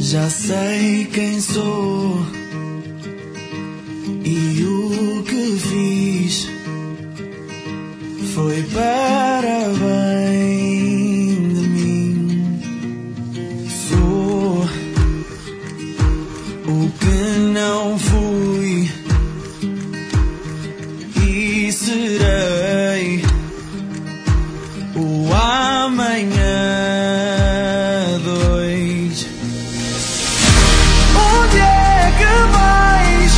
Já sei quem sou e o que fiz foi para bem de mim. Sou o que não fui e serei o amanhã. Onde é que vais?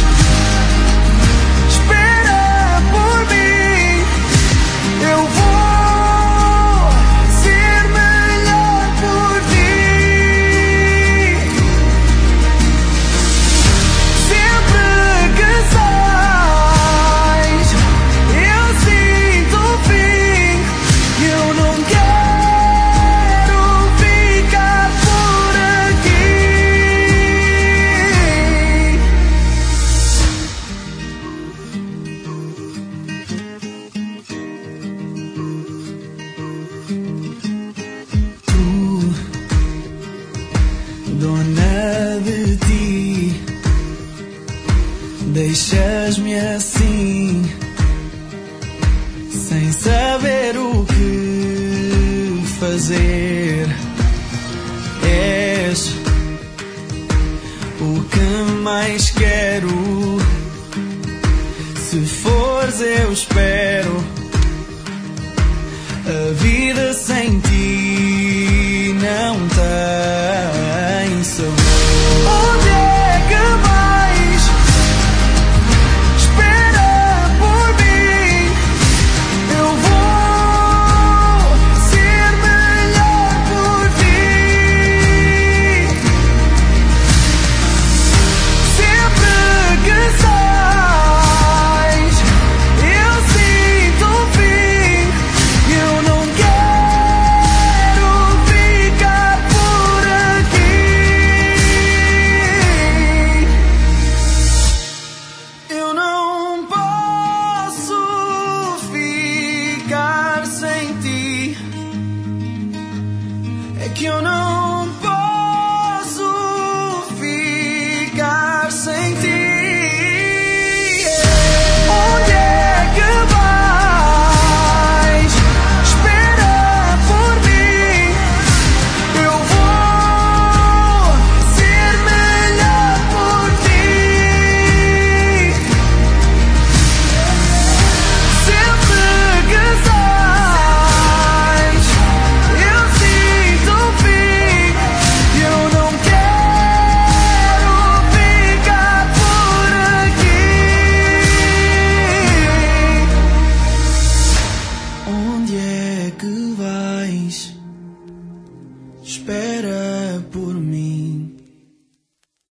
Espera por mim. Eu vou ser melhor por ti. Sempre que sais, eu sinto o fim. Eu não quero ficar por aqui. Tu, dona de ti, deixas-me assim, sem saber o que fazer. És o que mais quero. Se fores, eu espero. A vida sem ti não tem sabor. Onde é que vais? Espera por mim. Eu vou ser melhor por ti. Sempre que sais, eu sinto o fim. Eu não quero ficar por aqui. Eu não posso ficar sem ti. É que eu não posso ficar sem ti. Onde é que vais? Espera por mim. Eu vou ser melhor por ti. Sempre que sais, eu sinto o fim. Eu não quero ficar por aqui. Onde é que vais? Espera